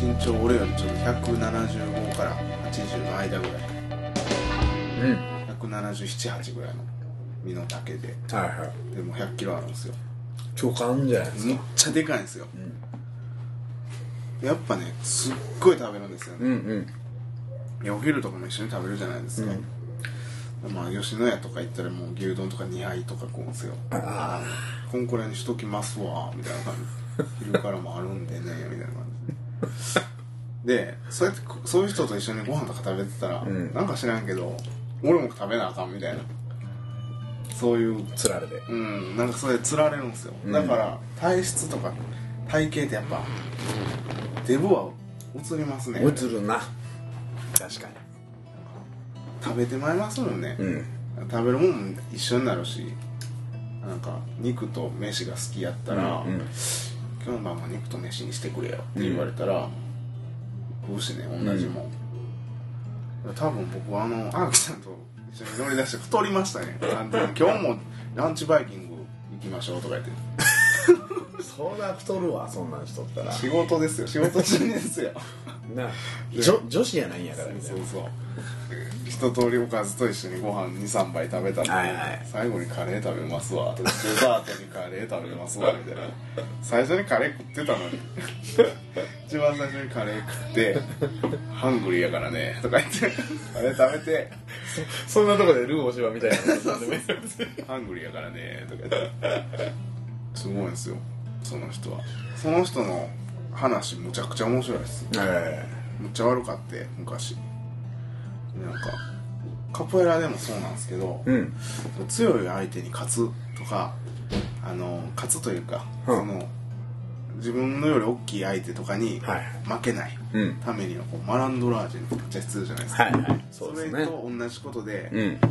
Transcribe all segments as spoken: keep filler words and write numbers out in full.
身長俺よりちょっとひゃくななじゅうごからはちじゅうの間ぐらい、うん、ひゃくななじゅうなな、はちぐらいの身の丈で、はいはい、でもひゃっキロあるんですよ。 超感じゃないですか。 めっちゃでかいんですよ、うん、やっぱねすっごい食べるんですよね、うんうん、いやお昼とかも一緒に食べるじゃないですか、うん、まあ吉野家とか行ったらもう牛丼とかにはいとか食うんですよ。あこんくらいにしときますわみたいな感じ昼からもあるんでねみたいな感じでそうやってそういう人と一緒にご飯とか食べてたら、うん、なんか知らんけど俺も食べなあかんみたいな、そういうつられで、 うん、なんかそれでつられるんですよ、うん、だから体質とか体型ってやっぱデブは映りますね。 映るな、確かに食べてまいりますもんね、うん、食べるもんも一緒になるし、なんか肉と飯が好きやったら、うんうん、今日の晩は肉と飯にしてくれよって言われたら、うん、食うしね同じもん、うん、多分僕はあの荒木さんと一緒に乗り出して太りましたね。今日もランチバイキング行きましょうとか言ってそりゃ太るわ、そんなんしとったら。 仕事ですよ、仕事中ですよな女, 女子やないんやからみたいな。 そうそうそう一通りおかずと一緒にご飯 にさんばい食べたのに、はいはい、最後にカレー食べますわとかデザートにカレー食べますわみたいな最初にカレー食ってたのに一番最初にカレー食ってハングリーやからねとか言ってカレー食べてそ, そんなとこでルー大芝みたいなハングリーやからねとか言ってすごいんですよその人は。その人の話むちゃくちゃ面白いです、えー、むっちゃ悪かって昔なんかカポエラでもそうなんですけど、うん、強い相手に勝つとかあの勝つというか、うん、その自分のより大きい相手とかに負けないためにはこうマランドラージェってめっちゃ必要じゃないですか、はいはい、そうですね、それと同じことで、うん、あの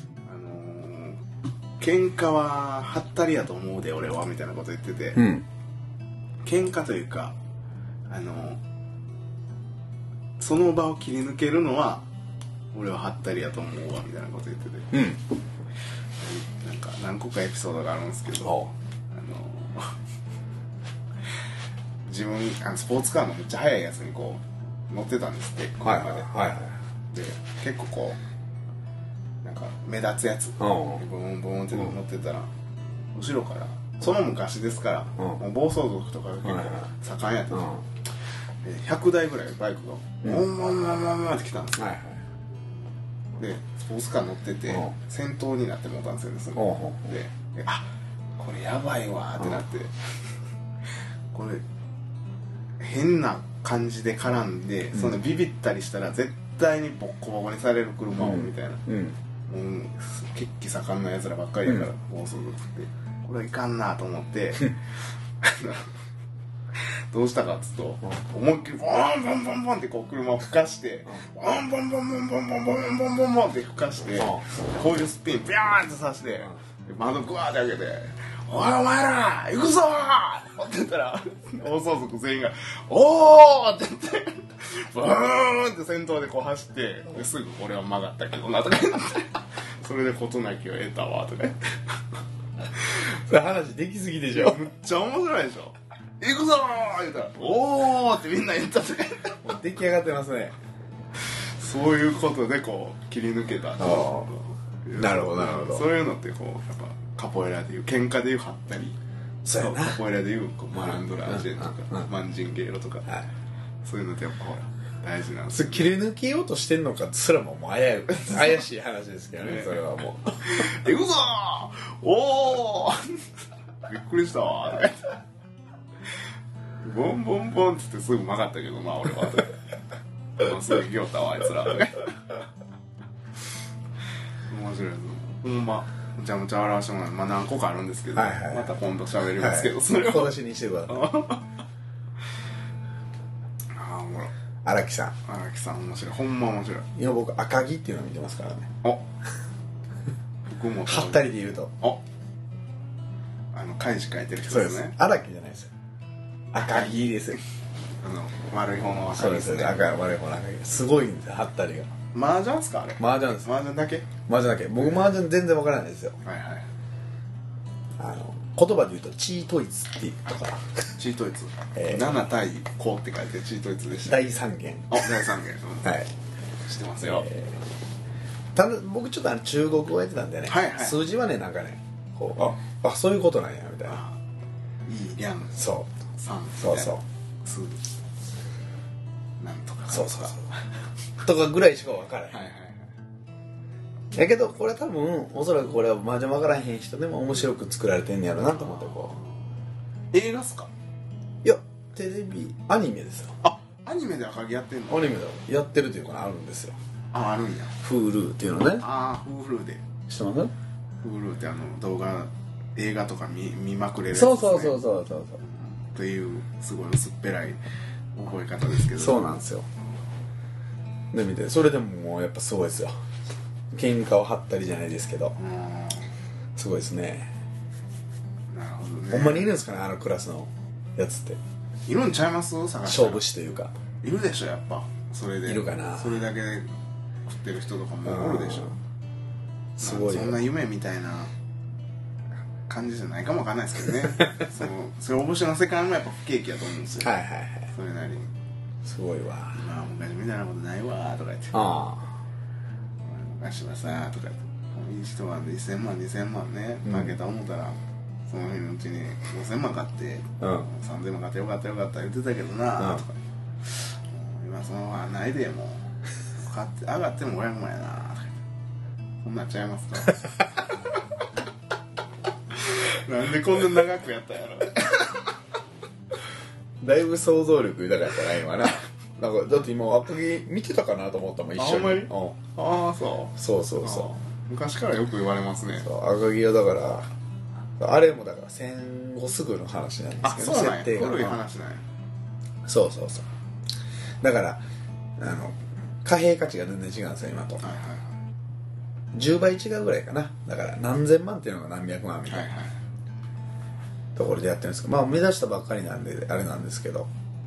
喧嘩ははったりやと思うで俺はみたいなこと言ってて、うん、喧嘩というかあのその場を切り抜けるのは俺ははったりやと思うわみたいなこと言ってて、うん、なんか何個かエピソードがあるんですけど、あの自分あのスポーツカーのめっちゃ速いやつにこう乗ってたんですって車で、はいはいはい、で結構こうなんか目立つやつブーンブーンって乗ってたら、うん、後ろからその昔ですから、うん、もう暴走族とかが結構盛んやったんですよ、うん、でひゃくだいぐらいバイクがボンボンボンボンボンって来たんですよ、はいはい、でスポーツカー乗ってて、うん、先頭になってもうたんですよね、その、うん、で, であこれやばいわってなって、うん、これ変な感じで絡んで、うん、そのビビったりしたら絶対にボッコボコにされる車をみたいな、うんうん、血気盛んなやつらばっかりやから、暴走族ってこれいかんなと思ってどうしたかっつうと、思いっきりボンボンボンボンってこう車を吹かしてボンボンボンボンボンボンボンボンボンボンって吹かしてこういうスピンビャーンってさして窓グワーって開けて「おいお前ら行くぞー!」って言ったら暴走族全員が「おー!」って言ってブーンって先頭でこう走ってですぐ俺は曲がったけどなとか言ってそれで事なきを得たわとか言ってそれ話できすぎでしょ。 めっちゃ面白いでしょ。行くぞー言ったらおーってみんな言ったとかもう出来上がってますね。 そういうことでこう切り抜けた。 なるほどなるほど。 そういうのってこうやっぱカポエラでいう喧嘩でいうはったり、 そうやな、 カポエラでいうこうマランドラージェとか、うんうん、マンジンゲーロとか、はい、そういうのってやっぱほら大事なんですよ、ね、 切り抜けようとしてんのかすらももう怪怪しい話ですけどねそれはもう行くぞーおーびっくりしたわーボンボンボンっつってすぐ曲がったけどな俺はもうすぐ行きよったわあいつら面白いですほんまむちゃむちゃ笑わしてもらう、まあ何個かあるんですけど、はいはい、また今度喋りますけど、はい、 それを小出しにしてくださいああおもろい荒木さん荒木さん面白いほんま面白い。 いや僕赤木っていうの見てますからね。 お僕もはったりで言うとおあの漢字書いてる人ですね。 荒木じゃないですよ赤木ですよあの悪い方の赤木ですね。 そうですね赤い悪い方の赤木すごいんですよはったりが。 麻雀ですかあれ。 麻雀です。 麻雀だけ。 麻雀だけ僕麻雀全然わからないですよ。 はいはい。 あの言葉で言うとチートイツっていうとかチートイツ、 えー、 なな対こうって書いてチートイツでした。 大三元。 あ、大三元、 うん、はい、 知ってますよ、えー、ただ僕ちょっとあの中国語やってたんでね、はいはい、数字はねなんかねこうああそういうことなんやみたいな、 いいリャンそうさんそうそう数なんとかそうそうそうとかぐらいしか分からへん。はいはい、やけどこれ多分おそらくこれは麻雀分からへん人でも面白く作られてんねやろなと思ってこう。映画っすか？ いやテレビアニメですよ。 あ、アニメで赤木やってんの？ アニメでやってるっていうかあるんですよ。 あ、あるんや。 Hulu っていうのね。 ああ、Hulu で知ってます？ Hulu ってあの動画映画とか 見, 見まくれるやつですね。そうそうそうそうそうというすごい薄っぺらい覚え方ですけど。 そうなんですよ。で見てそれでももうやっぱすごいですよ。喧嘩を張ったりじゃないですけどすごいですね。 なるほどね。 ほんまにいるんですかねあのクラスのやつって。 いるんちゃいます？探したら勝負師というかいるでしょやっぱ。それでいるかな。 それだけで食ってる人とかもおるでしょ。 すごいよ。 そんな夢みたいな感じじゃないかもわかんないですけどねそのそういう面白い世界もやっぱ不景気やと思うんですよ。 はいはいはい。 それなりにすごいわ。 まあ昔みたいなことないわとか言って、 ああ昔はさとか言っていい人なんでせんまんにせんまんね負けた思ったら、うん、その日のうちにごせんまん買って、うん、さんぜんまん買ってよかったよかった言ってたけどな、うん、とか今そのままないでもう買って上がってもごひゃくまんやなとかそんなんちゃいますかなんでこんな長くやったんやろだいぶ想像力豊かやったな今な。なんかだって今赤木見てたかなと思ったもん一緒に。 あ、ほんまに？ うん、 ああそう。 そうそうそう。 昔からよく言われますね。 そう赤木はだからあれもだから戦後すぐの話なんですけど、 ね、設定が古い話なんや。 そうそうそう。だからあの貨幣価値が全然違うんですよ今と。はいはいはい。じゅうばい違うぐらいかな。だから何千万っていうのが何百万みたいな。はいはい。ところでやってるんですけど、まあ目指したばっかりなんであれなんですけど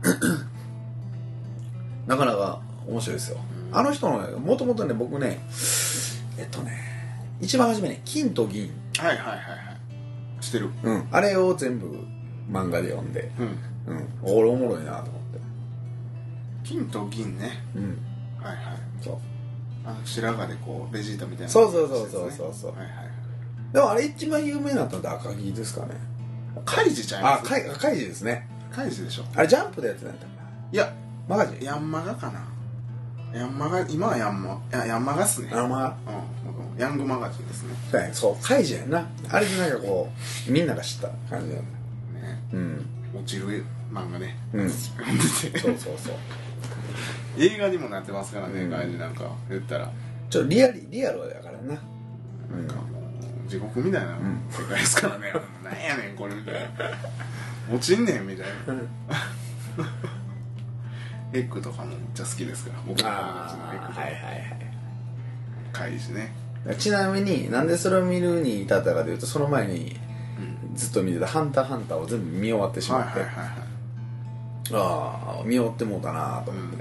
なかなか面白いですよ。あの人のもともとね僕ねえっとね一番初めね金と銀はいはいはいはいしてる、 うん、あれを全部漫画で読んで、うんうん、俺おもろいなと思って。 金と銀ね、うん、はいはいそうあの白髪でこうベジータみたいな、ね、 そうそうそうそうそうそう、はいはい、でもあれ一番有名なのって赤木ですかね。 カイジちゃいます？ あ、カイ、カイジですね。 カイジでしょ。 あれジャンプでやってたんだったかな。 いや、 マガジン。 ヤンマガかな。ヤンマガ、今はヤンマ、いやヤンマガっすね。 ヤンマガ。 うん、ヤングマガジンですね。 そうや、そう、カイジやんな。あれでなんかこうみんなが知った感じなんだ。ね。 うん。落ちる漫画ね。うん。そうそうそう。 映画にもなってますからね、カイジなんか言ったら。 ちょっとリアリリアルだからな。 なんかもう地獄みたいな世界ですからね。なんやねんこれみたいな。落ちんねんみたいな。エッグとかもめっちゃ好きですから。僕のああ、はいはいはい。 カイジね。 ちなみになんでそれを見るに至ったかというとその前にずっと見てたハンターハンターを全部見終わってしまって、はいはいはいはい、ああ見終わってもうたなと思って、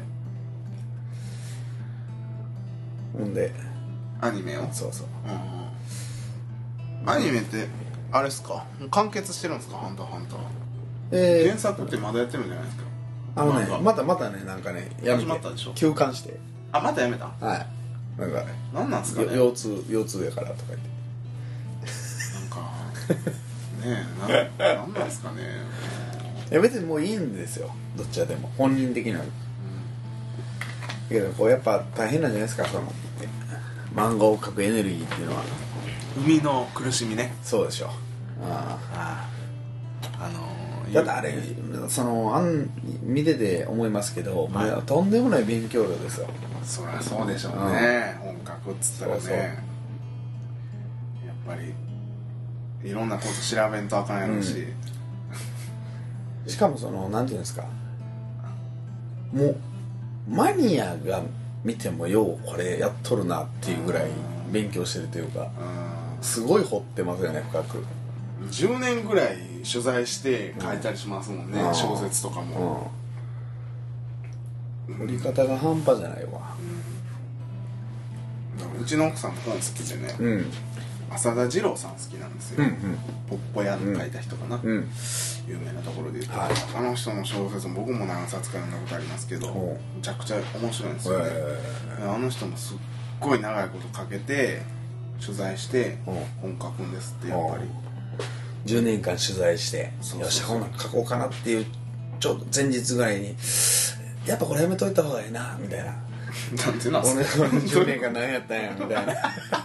うん、ほんでアニメをそうそう、 うん、アニメってあれっすか完結してるんですかハンターハンター、えー、原作ってまだやってるんじゃないですか。 あのねまたまたねなんかねやめて始まったでしょ休刊してあまたやめたはいなんか何なんすかね腰痛腰痛やからとか言ってなんかねえななんなんすかねいや別にもういいんですよどっちらでも本人的な、うん、けどこうやっぱ大変なんじゃないですかその漫画を描くエネルギーっていうのは生みの苦しみね。 そうでしょあああのー、 だってあれそのあん見てて思いますけど、はい、とんでもない勉強量ですよ。 そりゃそうでしょうね、うん、本格っつったらねそうそうやっぱりいろんなこと調べんとあかんやろし、 うん、しかもそのなんていうんですかもうマニアが見てもようこれやっとるなっていうぐらい勉強してるというかすごい掘ってますよね深く。 じゅうねんぐらい取材して書いたりしますもんね、うん、小説とかも、 うん、掘り方が半端じゃないわ、 うん、うちの奥さんも本好きでね、 うん、 浅田次郎さん好きなんですよ、うんうん、ポッポ屋の書いた人かな、うん、有名なところで言うと、はい、あの人の小説僕も何冊か読んだことありますけどむちゃくちゃ面白いんですよね、えー、あの人もすっごい長いことかけて取材して本書くんですってやっぱりじゅうねんかん取材してよし本書こうかなっていうちょうど前日ぐらいにやっぱこれやめといた方がいいなみたいななんてな俺のじゅうねんかん何やったんやみたいな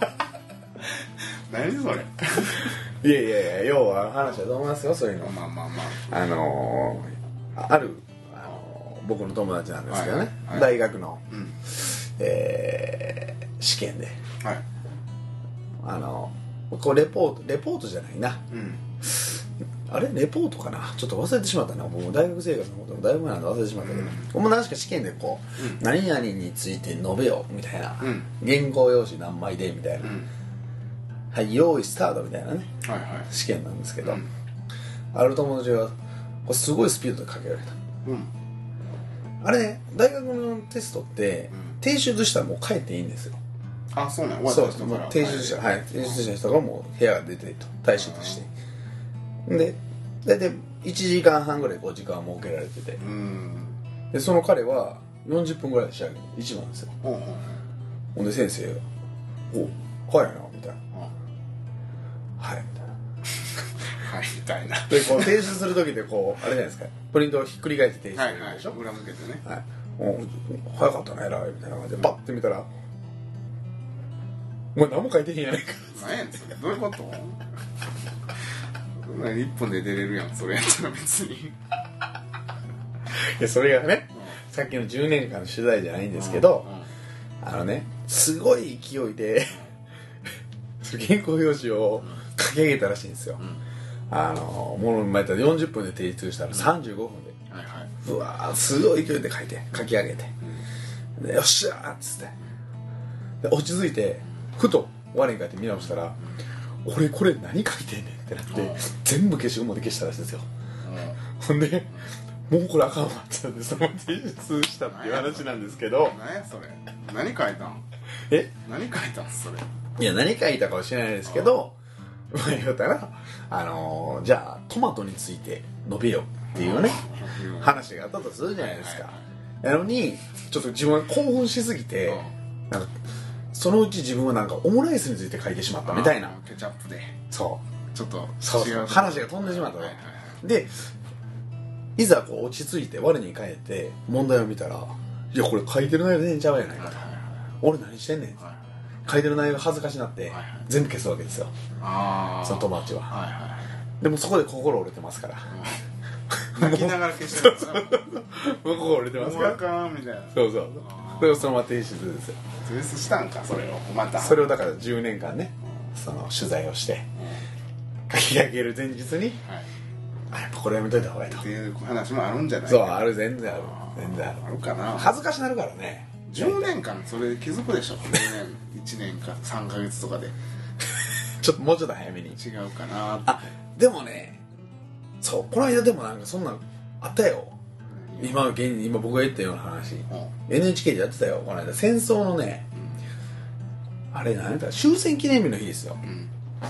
何それいやいやいや要は話はどう思いますよそういうのまあまあまああのー、ある、あのー、僕の友達なんですけどね、はいはい、大学の、うんえー、試験で、はい、あのこれレポートレポートじゃないな、うん、あれレポートかなちょっと忘れてしまったな僕も大学生活のこともだいぶ前なんで忘れてしまったけど、うん、僕も何しか試験でこう、うん、何々について述べよみたいな、うん、原稿用紙何枚でみたいな、うんはい、用意スタートみたいなね、はいはい、試験なんですけど、うん、ある友達がこれすごいスピードで書けられた、うん、あれね大学のテストって、うん、提出したらもう帰っていいんですよあそうなのそうですもう提出した、はい、提出した人がもう部屋が出てと退出してで大体いちじかんはんぐらいこう時間を設けられてて、うん、でその彼はよんじゅっぷんぐらいで仕上げるいちばんですよ、うんうん、ほんで先生が「お早いな」みたいなはいみたいなはいみたいなでこう提出する時でこうあれじゃないですかプリントをひっくり返して提出するでしょ、 はいはい、裏向けてね、はい、 もう早かったね偉いみたいな感じでパッて見たらお前何も書いてへんやないか何やねんそれどういうこといっぽんで出れるやんそれやったら別にいやそれがね、うん、さっきのじゅうねんかんの取材じゃないんですけど、うんうん、あのねすごい勢いで原稿用紙を書き上げたらしいんですよ、うん、あのもう前からよんじゅっぷんで提出したらさんじゅうごふんで、うんはいはい、うわーすごい勢いで書いて書き上げて、うん、でよっしゃーっつってで落ち着いてふと我に返って見直したら、うん、俺これ何書いてんねんってなって、うん、全部消しゴムで消したらしいんですよ、うん、ほんでもうこれあかんわって言ってその提出したっていう話なんですけど何やそれ何書いたんえ何書いたんそれいや何書いたかは知らないですけどまあ言うたらあのー、じゃあトマトについて述べよっていうね話があったとするじゃないですかなのにちょっと自分は興奮しすぎてなんかそのうち自分はなんかオムライスについて書いてしまったみたいなケチャップでそうちょっとそうそう話が飛んでしまったね、はいはいはい、でいざこう落ち着いて我に返って問題を見たらいやこれ書いてる内容全然ちゃうやないかと、はいはいはい、俺何してんねん、はい、書いてる内容が恥ずかしなって、はいはい、全部消すわけですよあその友達は、はいはい、でもそこで心折れてますから、 うん、泣きながら消してるから心折れてますからもうあかんみたいなそうそうそれをそのまま提出ですよ提出したんかそれをまたそれをだからじゅうねんかんね、うん、その取材をして、うん、書き上げる前日に、はいあやっぱこれやめといた方がいいとっていう話もあるんじゃないそうある全然ある全然あるあるかな恥ずかしなるからねじゅうねんかんそれで気づくでしょいちねんかさんかげつとかでちょっともうちょっと早めに違うかなってあでもねそうこの間でもなんかそんなんあったよ今現今僕が言ったような話、うん、エヌエイチケー でやってたよこの間戦争のね、うん、あれ何だ終戦記念日の日ですよ、うん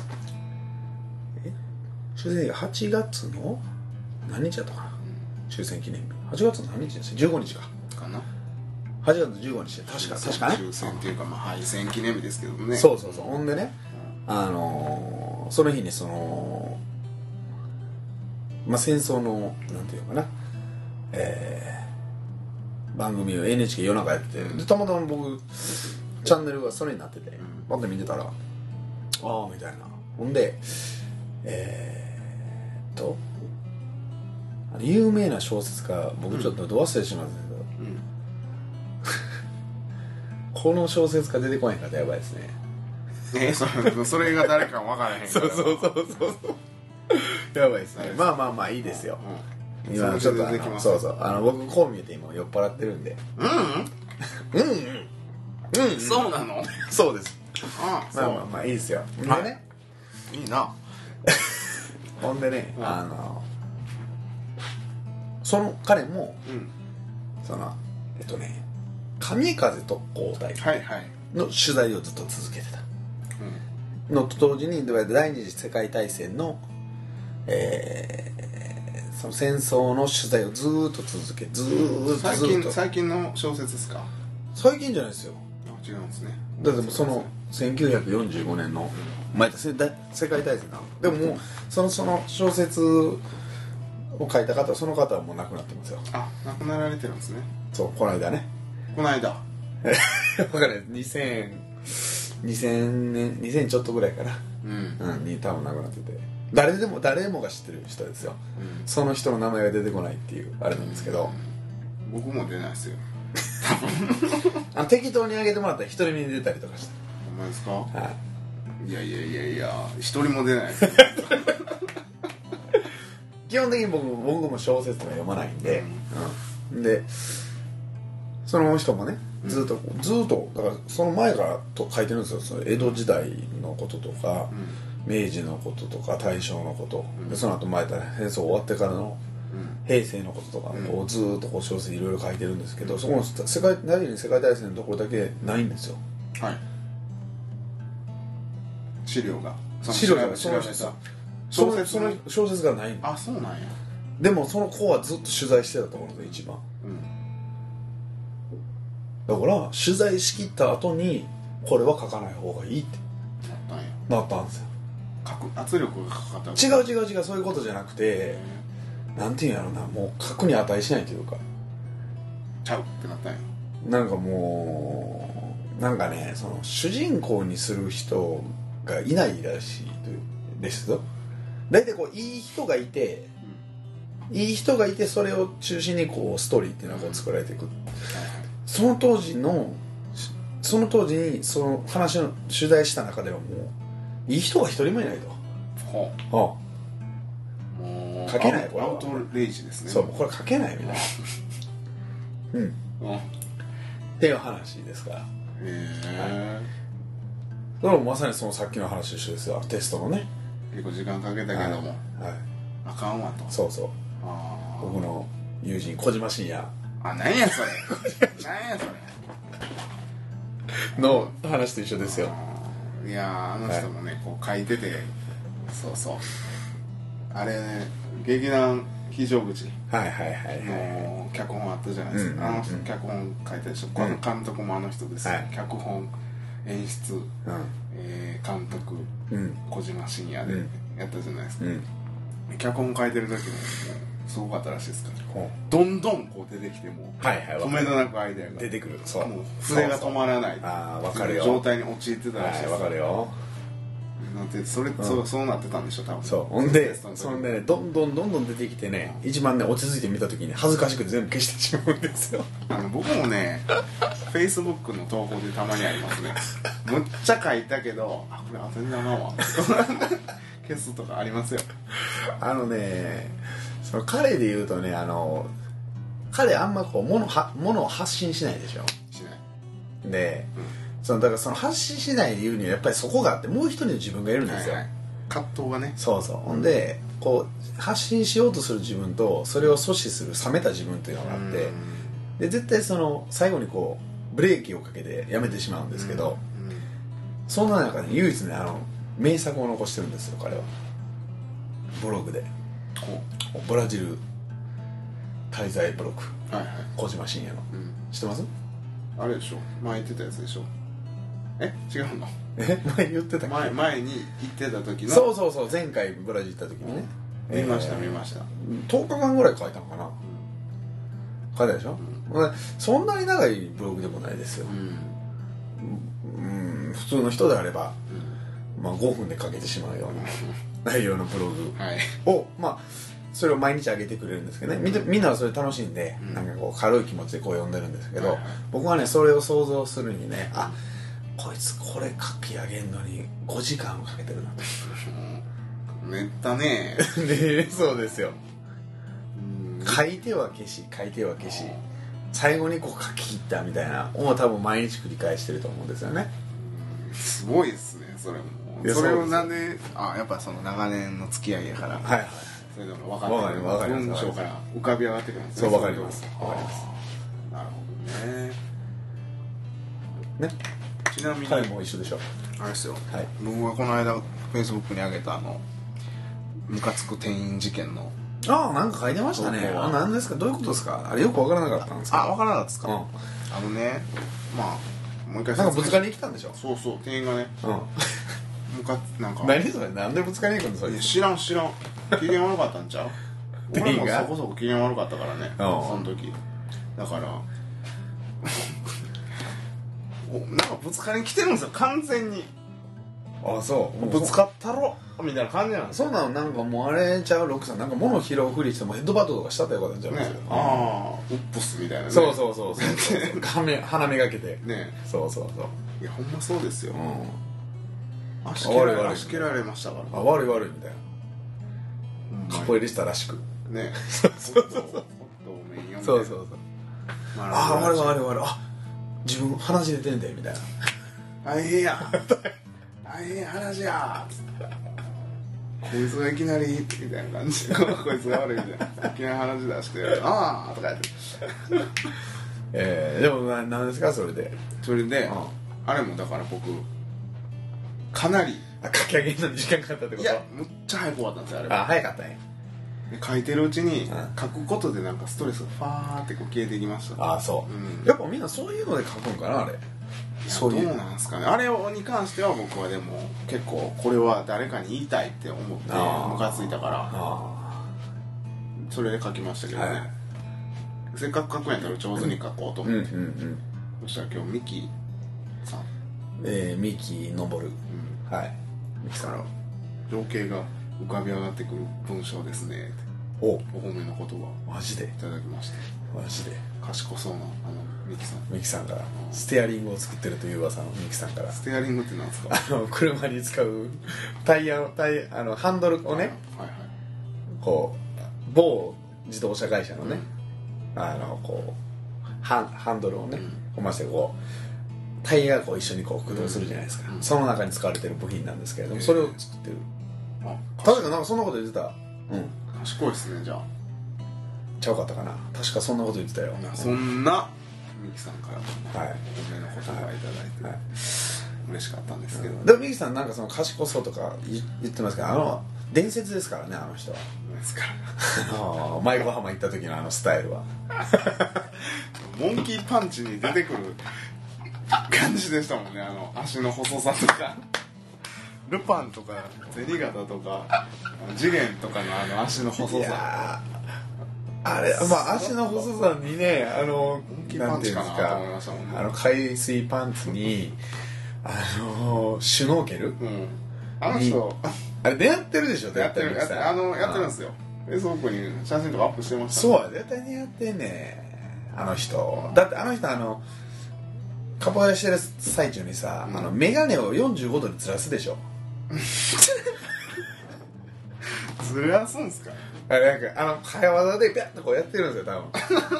終戦がはちがつの何日だったかな、うん、終戦記念日はちがつの何日ですよじゅうごにちかかなはちがつじゅうごにちで確か確かね終戦っていうかまあ敗戦記念日ですけどねそうそうそうほんでね、うん、あのー、その日にそのまあ戦争のなんていうのかなえー、番組を エヌエイチケー 夜中やっててでたまたま僕チャンネルがそれになっててパッと見てたらああみたいなほんでえーとあの有名な小説家僕ちょっとど忘れしまったけど、うん、この小説家出てこないからやばいですねえそ, それが誰かも分からへんからそうそうそうそうやばいですねまあまあまあいいですよ、うんうん、今ちょっとあのそうそうあの僕こう見えて今酔っ払ってるんでうんうんうんうん、うん、そうなのそうですああまあまあまあいいですよでね、はい、 いいなほんでね、うん、あのその彼も、うん、そのえっとね神風特攻隊の取材をずっと続けてた、うん、 のと同時に第二次世界大戦の、えー、その戦争の取材をずーっと続けずーっと最近最近の小説ですか？ 最近じゃないですよ。 あ、違うんですね。 だってもうそのせんきゅうひゃくよんじゅうごねんの前ですね、世界大戦なの。でももうそのその小説を書いた方はその方はもう亡くなってますよ。 あ、亡くなられてるんですね。 そうこの間ね。 この間。 分かる。にせんにせんねんにせんちょっとぐらいかな。 うん。 うん、に多分亡くなってて。誰でも誰もが知ってる人ですよ。うん、その人の名前が出てこないっていうあれなんですけど。 うん、僕も出ないですよ。 あの適当にあげてもらったら一人目に出たりとかして。 ほんまですか？ はい。 いやいやいやいや、一人も出ないですよ。 基本的に僕僕も小説は読まないんで、うんうん、でその人もねずっと、うん、ずっとだからその前からと書いてるんですよ。その江戸時代のこととか、うん、明治のこととか大正のこと、うん、でその後前から戦争終わってからの平成のこととかをずっとこう小説いろいろ書いてるんですけど、うん、そこの世界第二次世界大戦のところだけないんですよ。 はい。資料が資料がその小説その小説がないの。 あ、そうなんや。 でもその子はずっと取材してたと思うんですよ一番、うん、だから取材しきった後にこれは書かない方がいいってなったんや。 なったんですよ。 書く圧力がかかった。 違う違う違う、そういうことじゃなくて、なんていうんやろな、もう書くに値しないというかちゃうってなったんや。 なんかもうなんかね、その主人公にする人がいないらしいですよ。大体こういい人がいて、うん、いい人がいてそれを中心にこうストーリーっていうのがこう作られていく、うん、その当時のその当時にその話の取材した中ではもういい人が一人もいないと。はあ、はあ、もう書けない。これはアウトレイジですね。 そう、これ書けないみたいなうん、うん、っていう話ですから。へえ、はい、 それもまさにそのさっきの話と一緒ですよ。テストのね、 結構時間かけたけども、はいはい、あかんわと。 そうそう。あ、僕の友人小島慎也。 あ、何やそれ何やそれの話と一緒ですよ。 いや、あの人もね、はい、こう書いてて、そうそう、あれね、劇団非常口はいはいはいの脚本あったじゃないですか、うんうんうん、あの人脚本書いたでしょ、うん、監督もあの人ですよ、はい、脚本、演出、うん、えー、監督、うん、小島慎也でやったじゃないですか、うん、脚本書いてる時もすごかったらしいですから、うん、どんどんこう出てきても、はいはい、止めどなくアイデアが出てくる、そう、 もう筆が止まらない状態に陥ってたらしいです。 わかるよ。 なんてそれ、うん、そう、そうなってたんでしょ多分。 そう、ほんでそんでね、どんどんどんどん出てきてね、一番ね落ち着いて見た時に恥ずかしくて全部消してしまうんですよ。 あの僕もねFacebook の投稿でたまにありますね。むっちゃ書いたけど、あ、これ当たりだなわ消すとかありますよ。 あのね、その彼で言うとね、あの彼あんまこう物は物を発信しないでしょ。 しないで、うん、そのだからその発信しない理由にはやっぱりそこがあって、もう一人の自分がいるんですよ、はいはい、 葛藤がね。 そうそう。ほんでこう発信しようとする自分とそれを阻止する冷めた自分というのがあって、で絶対その最後にこうブレーキをかけてやめてしまうんですけど、そんな中で唯一ね、あの名作を残してるんですよ彼は。ブログでブラジル滞在ブログ、はいはい、小島慎也の、うん、知ってます？ あれでしょ、前言ってたやつでしょ。え、違うの？ え、前言ってたっけ？ 前、前に行ってた時の。 そうそうそう、前回ブラジル行った時にね、 うん、見ました、えー、見ました。 とおかかんぐらい書いたのかな、うん、書いたでしょ、うん、そんなに長いブログでもないですよ、うん、うん、普通の人であれば、うん、まあごふんで書けてしまうような内容のブログを、はい、まあそれを毎日上げてくれるんですけどね、み, みんなはそれ楽しんで、うん、なんかこう軽い気持ちでこう読んでるんですけど、はいはい、僕はねそれを想像するにね、あ、こいつこれ書き上げんのにごじかんかけてるなと。 めったねね、そうですよ。書いては消し書いては消し、最後にこう書き切ったみたいなを多分毎日繰り返してると思うんですよね。 すごいですねそれも。それをなんで、あ、やっぱその長年の付き合いやから、はいはい、それでも分かってる、文章から浮かび上がってくるんですね。 そう、分かります、分かります。 なるほどね。 ね、 ちなみに彼も一緒でしょ。 あれですよ、 はい、 僕がこの間フェイスブックに上げたあのムカつく店員事件のああなんか書いてましたね。あ何ですか、どういうことですか。あれよく分からなかったんですか。 あ分からなかったですか、 うん、 あのねまあもう一回なんかぶつかりに来たんでしょ。 そうそう店員がね、うん、ムカなんか何それ、なんでぶつかりに行くんですか。 知らん知らん機嫌悪かったんちゃう俺もそこそこ機嫌悪かったからねその時だからなんかぶつかりに来てるんですよ完全に。 ああそうぶつかったろみたいな感じなんですよ。そうなの。なんかもうあれちゃうロックさんなんか物拾うふりしてもヘッドバットとかしたったよかったんじゃないですか、ね、 ああウップスみたいなね。 そうそうそうそう鼻めがけてね。そうそうそういやほんまそうですよ、うん、足蹴られ足蹴られましたからあ悪い悪いみたいなカポエリスタらしくねそうそうそうそうそうそうああ悪い悪い悪いあ自分鼻血出てんでみたいな大変や大変話やこいつがいきなりみたいな感じでこいつが悪いみたいないきなり話出してああとか言ってえー、でもな何ですかそれでそれで、うん、あれもだから僕かなりあ書き上げるのに時間かかったってこと。 いやむっちゃ早く終わったんですよあれあ早かったね。 書いてるうちに書くことでなんかストレスがファーってこう消えていきました。 ああそう、うん、やっぱみんなそういうので書くんかなあれ。 そういうどうなんですかねあれに関しては僕はでも結構これは誰かに言いたいって思ってムカついたからそれで書きましたけどね、はい、せっかく書くんやったら上手に書こうと思って、うんうんうん、そしたら今日ミキさんえー、ミキのぼる、うん、はいミキさんから情景が浮かび上がってくる文章ですねっておお褒めの言葉マジでいただきましたマジで賢そうなあのミキさんミキさんから、うん、ステアリングを作ってるという噂のミキさんからステアリングって何ですかあの車に使うタイヤのタイあのハンドルをね、はいはい、こう某自動車会社のね、うん、あのこうハンハンドルをね、うん、ましてこうタイヤがこう一緒にこう駆動するじゃないですか、うん、その中に使われてる部品なんですけれども、えー、それを作ってるあ確かなんかそんなこと言ってたうん賢いですねじゃあちゃうかったかな確かそんなこと言ってたよそんなミキさんから、はい、お褒めの言葉をいただいて、はいはい、嬉しかったんですけど、 でもミキさんなんかその賢そうとか言ってますけどあの伝説ですからねあの人はですかマイコハマ行った時のあのスタイルはモンキーパンチに出てくる感じでしたもんねあの足の細さとかルパンとか銭形とか次元とかのあの足の細さあれまあ足の細さにねあのなんていうんですかあの海水パンツにあのシュノーケル、うん、 あの人あれ出会ってるでしょやってるやってるあのやってるんですよフェイスブックに写真とかアップしてました、 ね、そう絶対にやってんねあの人だってあの人あのカポエラしてる最中にさ、うん、あのメガネをよんじゅうごどにずらすでしょずらすんすかあれなんかあの早技でピャッとこうやってるんですよ多分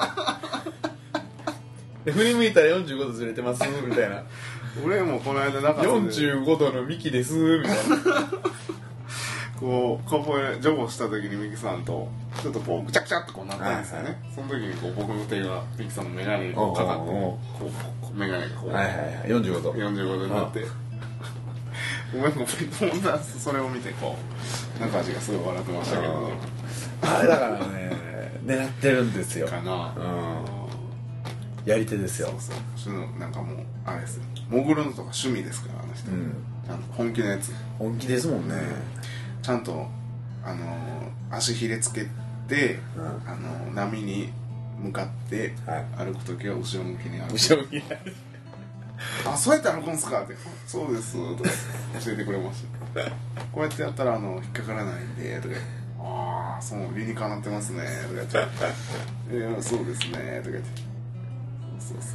で振り向いたらよんじゅうごどずれてますみたいな俺もこの間なんかよんじゅうごどのミキですみたいなこうカポエラジョボした時にミキさんとちょっとこうぐちゃぐちゃっとこうなったんですよね、はいはい、その時にこう僕の手がミキさんのメガネにこうかかってこうメガネがこう、 はいはいはい、よんじゅうごどよんじゅうごどになってごめんごめんそれを見てこう中味がすごい笑ってましたけどあれだからね狙ってるんですよかな、 うん、やり手ですよそうそうなんかもうあれですよ潜るのとか趣味ですからあの人、うん、ちゃんと本気のやつ本気ですもんね、 ちゃんとあの足ひれつけて、うん、あの波に向かって歩くときは後ろ向きに歩く後ろ向きに歩くあ、そうやって歩くんすかってそうですとか教えてくれましたこうやってやったらあの引っかからないんでとかああ、そう理にかなってますねとか言っていやそうですねとか言ってそうそうそう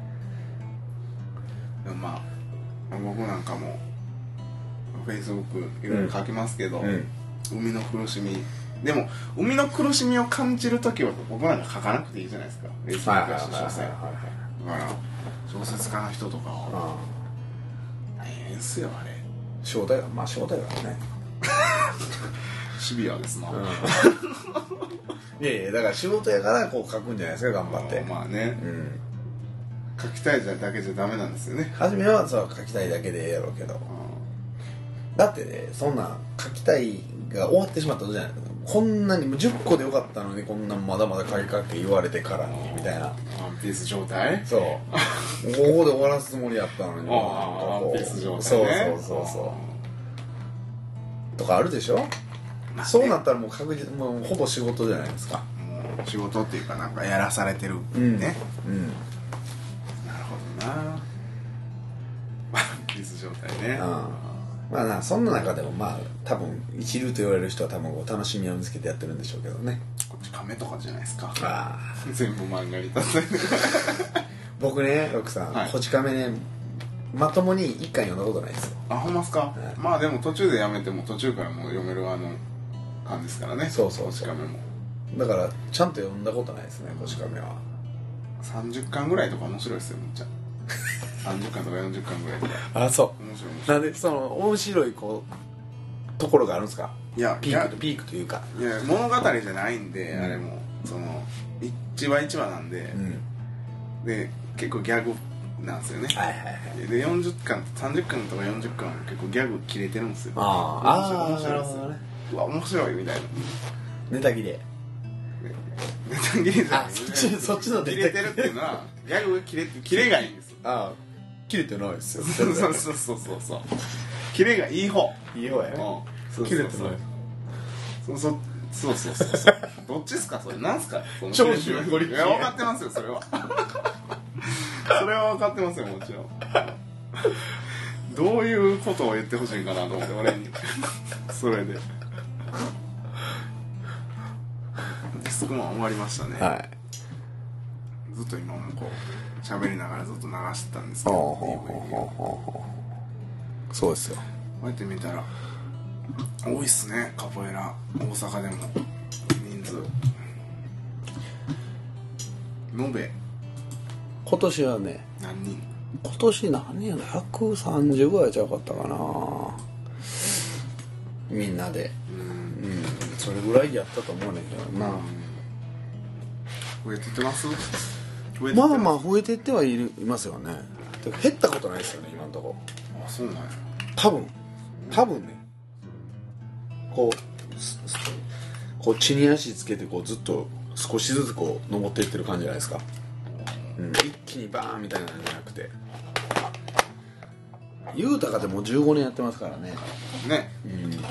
でもまあ僕なんかもフェイスブックいろいろ書きますけど、うん、海の苦しみでも海の苦しみを感じるときは僕なんか書かなくていいじゃないですかフェイスブックやし所詮だから小説家の人とかは大変っすよあれ仕事やまあ仕事やからねシビアですな、うん、 いやいやだから仕事やからこう書くんじゃないですか頑張ってまあね、 書きたいだけじゃダメなんですよね。 初めはそう書きたいだけでええやろうけど、だってね、そんなん書きたいが終わってしまったじゃない。こんなにもじゅっこでよかったのにこんなまだまだ書きかけ言われてからにみたいな。 ワンピース状態。 そうここで終わらすつもりやったのに、 ワンピース状態ね。 そうそうそうそうとかあるでしょ。そうなったらもう確実、もうほぼ仕事じゃないですか。 もう仕事っていうかなんかやらされてるね。 うん、うん、 なるほどな。ワンピース状態ね。 まあな、そんな中でもまあ多分一流と言われる人は多分楽しみを見つけてやってるんでしょうけどね。 こっち亀とかじゃないですか。 あ全部漫画に出されて僕ね、ロックさん、はい、こち亀ねまともに一巻読んだことないですよ。 あ、ほんまっすか、はい、まあでも途中でやめても途中からもう読めるあの感じですからね。 そうそうそう、こち亀もだからちゃんと読んだことないですね、こち亀は。 さんじゅっかんぐらいとか面白いですよ、めっちゃさんじゅっかんとかよんじゅっかんぐらいとか。 あ、そう面白い面白い。なんでその面白いこうところがあるんですか。 いやピークとピークというか、 いや物語じゃないんで、うん、あれもその一話一話なんで、うん、で結構ギャグなんですよね。はいはいはい。でよんじゅっかんさんじゅっかんとかよんじゅっかんは結構ギャグ切れてるんですよ。 ああ、 面白いですよ。ね、うわ面白いみたいな。 ネタ切れ。 ネタ切れじゃない。 あ、そっちそっちの切れてるっていうのはギャグが切れ切れがいいんですよ。 ああ、切れてないですよ。 そうそうそうそうそう。切れがいい方。 いい方やね。 うん。 切れてない。 そうそうそうそうそうそう。どっちですかそれ。なんすか。 長州ゴリ。 いや分かってますよそれは。それは分かってますよもちろん。どういうことを言ってほしいかなと思って俺に。それで。ディスクマン終わりましたね。 はい。 ずっと今もこう喋りながらずっと流してたんですけど。 そうですよ。 こうやって見たら多いっすね、カポエラ大阪でも人数延べ今年はね、 何人？ 今年何人やろ、ひゃくさんじゅうぐらいちゃうかったかな、みんなで。うん、うん、それぐらいやったと思うねんけどな、うん、 増えてってます？ まあまあ増えてってはいるいますよね。減ったことないですよね今のところ。 あ、そうなんや。 多分多分ね、こうこう地に足つけてこうずっと少しずつこう登っていってる感じじゃないですか、うん、一気にバーンみたいなのじゃなくて、ゆうたかでもじゅうごねんやってますからね。 ね、 うん、 一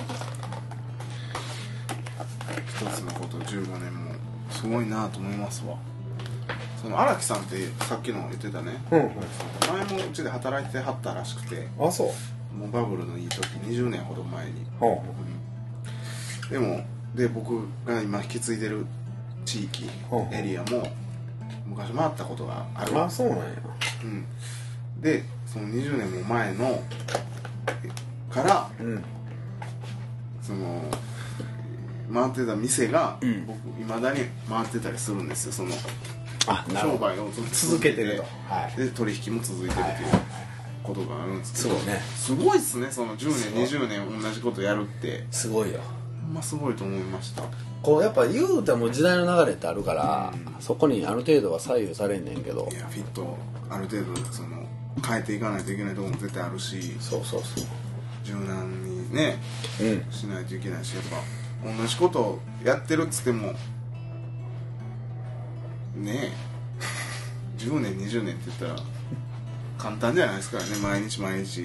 つのことじゅうごねんもすごいなと思いますわ。その荒木さんってさっきの言ってたね、うんうん、前もうちで働いてはったらしくて。 あ、そう。 もうバブルのいい時にじゅうねんほど前に、 うん、 でもで僕が今引き継いでる地域、うん、エリアも昔回ったことがある。 あ、そうなんや、 うん、でそのにじゅうねんも前のから、うん、その回ってた店が、うん、僕いまだに回ってたりするんですよ。そのあ、 商売を続けてると、 はい、で取引も続いてるっていう、はいはいはい、ことがあるんですけど、 そうね、 すごいっすね。そのじゅうねんにじゅうねん同じことやるってすごいよ。 ほんますごいと思いました。 こうやっぱ言うても時代の流れってあるから、うん、そこにある程度は左右されんねんけど、 いやフィットある程度その変えていかないといけないところも絶対あるし、 そうそうそう、 柔軟にね、うん、しないといけないし、やっぱ同じことをやってるっつってもねえじゅうねんにじゅうねんって言ったら簡単じゃないですからね。毎日毎日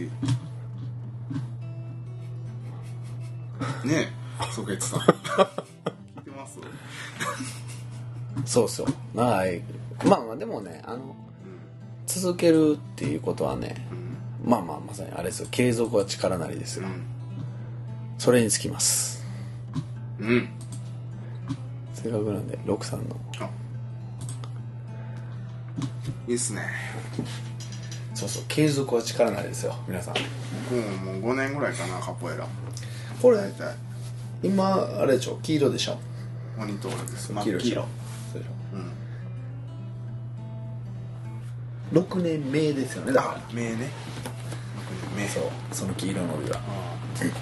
ねえ、ソケツさん聞いてます？ そうそう、まあまあまあでもね、あの、うん、続けるっていうことはね、うん、まあまあまさにあれですよ、継続は力なりですよ、うん、それにつきます。うん、せっかくなんでロクさんの、あ、 いいっすね。 そうそう、継続は力なりですよ皆さん。 僕ももうごねんぐらいかな、カポエラ。 これ今あれでしょ、黄色でしょ、 モニトールです。 黄色でしょ、そうでしょ、うん、ろくねんめですよね、だからめね、ろくねんめ、 そう、その黄色の帯は。いや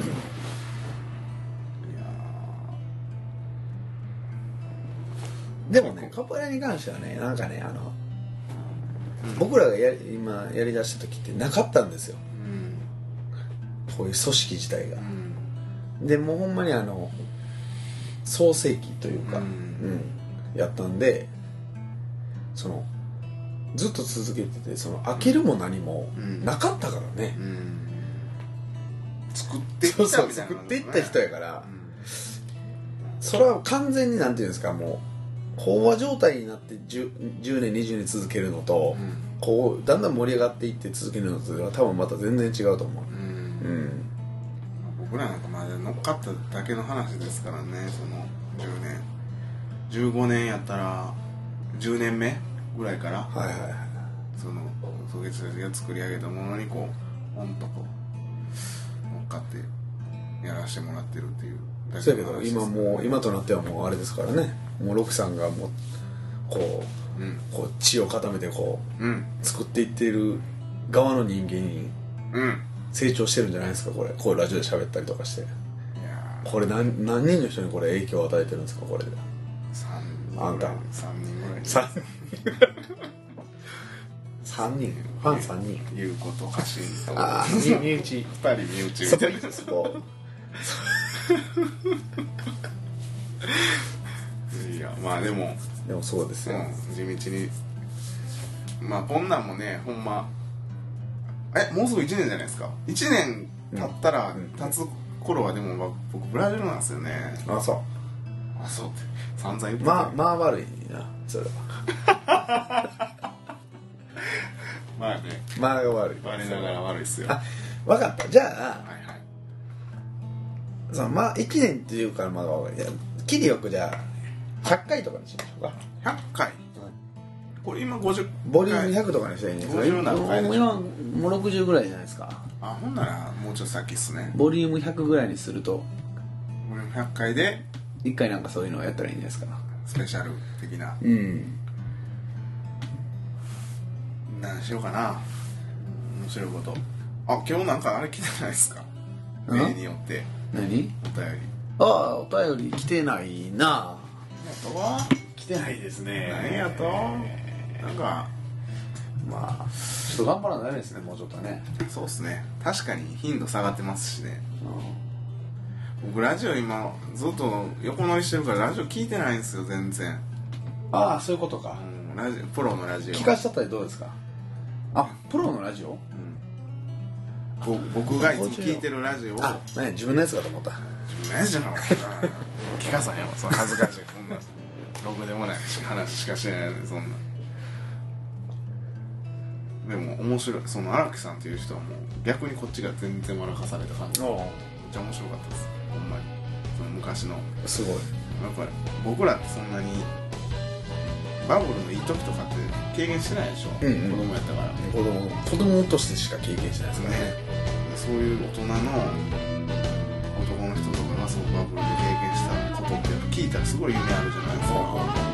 でもね、カポエラに関してはね、なんかね、あのうん、僕らがや今やりだした時ってなかったんですよ、うん、こういう組織自体が、うん、でもうほんまにあの創世期というか、うんうん、やったんでそのずっと続けててその飽きるも何もなかったからね、うんうん、 作っていったみたいな、ね、 そうそう作っていった人やから、うん、それは完全になんていうんですかもう飽和状態になって 10, じゅうねんにじゅうねん続けるのと、うん、こうだんだん盛り上がっていって続けるのとは多分また全然違うと思う、うんうん、 僕らなんかまだ乗っかっただけの話ですからねそのじゅうねんじゅうごねんやったらじゅうねんめぐらいから、はいはいはい、そのソゲツが作り上げたものにこうポンとこう乗っかってやらせてもらってるっていうだけの話です、ね、そうやけど今もう今となってはもうあれですからねもうロクさんがもうこう、うん、こう血を固めてこう、うん、作っていっている側の人間に成長してるんじゃないですかこれこういうラジオで喋ったりとかしていやこれ 何, 何人の人にこれ影響を与えてるんですかこれでさんにんあんたさんにんぐらいさんにんさんにんファンさんにん言うことかしんとああ身内ふたり身内みたいなそこいやまあでもでもそうですよ、 うん、地道にまあこんなんもねほんまえもうすぐいちねんじゃないですかいちねん経ったら、うん、経つ頃はでも、まあ、僕ブラジルなんですよねあそうあそうって散々言ってたまあまあ悪いなそれはまあねまあが悪い我ながら悪いっすよあ分かったじゃあ、はいはい、 そのまあいちねんっていうからまだ分かるきりよくじゃあひゃっかいとかにしましょうかひゃっかい、うん、これ今ごじゅうボリュームひゃくとかにしたらいいんですかごじゅう何回でしょ今もうろくじゅうぐらいじゃないですかあほんならもうちょっと先っすねボリュームひゃくぐらいにするとボリュームひゃっかいでいっかいなんかそういうのをやったらいいんですかスペシャル的なうん何しようかな面白いことあ今日なんかあれ来てないですか例によって何お便りああお便り来てないなあとは来てないですね何やとなんかまあちょっと頑張らないですねもうちょっとねそうっすね確かに頻度下がってますしね、うん、僕ラジオ今ずっと横乗りしてるからラジオ聞いてないんですよ全然ああそういうことか、 うん、ラジオプロのラジオ聞かしちゃったりどうですかあプロのラジオ、 うん、僕がいつも聞いてるラジオをあ、ね、自分のやつかと思った自分のやつじゃなかった聞かさへんわその恥ずかしいこんなろくでもない話しかしないのでそんなでも面白いその荒木さんっていう人はもう逆にこっちが全然笑かされた感じめっちゃ面白かったですほんまにその昔のすごいやっぱり僕らってそんなにバブルのいい時とかって経験してないでしょ、うんうん、子供やったから子供子供としてしか経験してないですからね、ねそういう大人の男の人とかがそのバブルで経験したことって聞いたらすごい夢あるじゃないですか